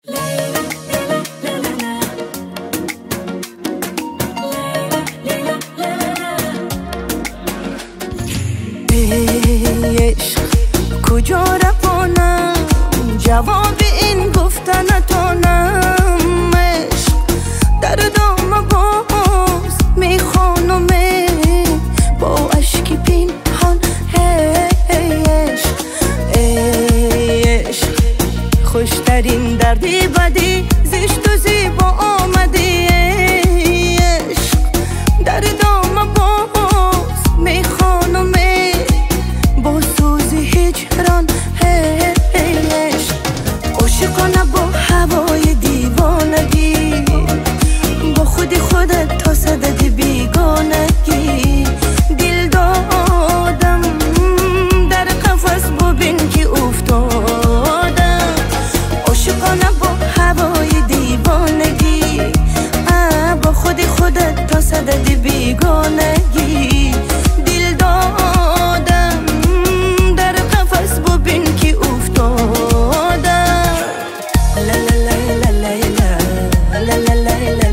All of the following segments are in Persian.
عشق کجا روانم جواب این گفتنتونم عشق در دام باز میخوانم با اشکی پنهان عشق عشق خوشترین دردی بدی زشت و زیبا آمدی عشق در دام باز میخوانم با سوز هجران عشق عاشقانه با هوای دیوانگی با خودی خودت تا صدد بیگانگی دل دادم در قفس ببین که افتادم عاشقانه با هوای دیوانگی با خودی خودت تا صدد بیگانگی دل دادم در قفس ببین که افتادم لا لا لا لا لا لا لا لا لا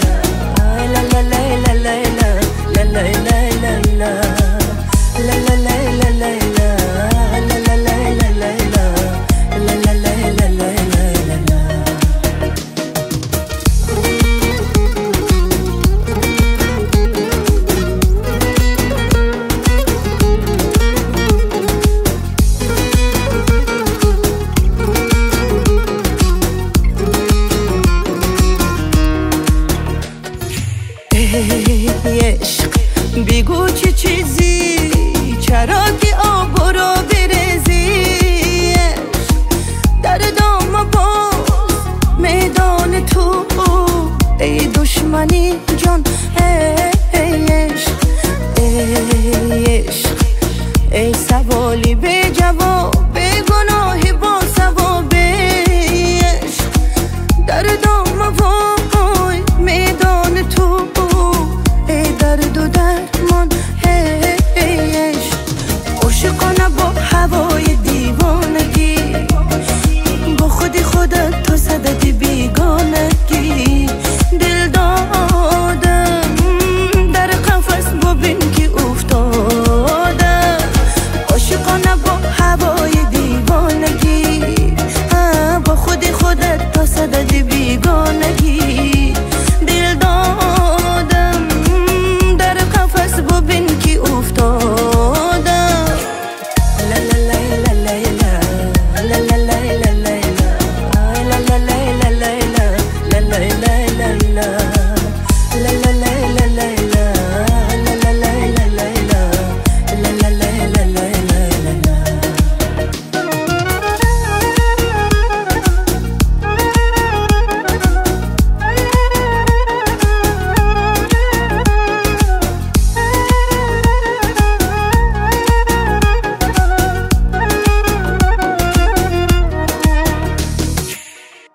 عشق بگو چه چیزی چرا که آب رو بریزی در دام باز میدان تو ای دشمنی جان عشق عشق ای سوالی به جواب به گناه با ثواب عشق در دام وای میدان تو درد و درمان عشق عاشقانه با هوای دیوانگی با خودی خودت تا صدد بیگانگی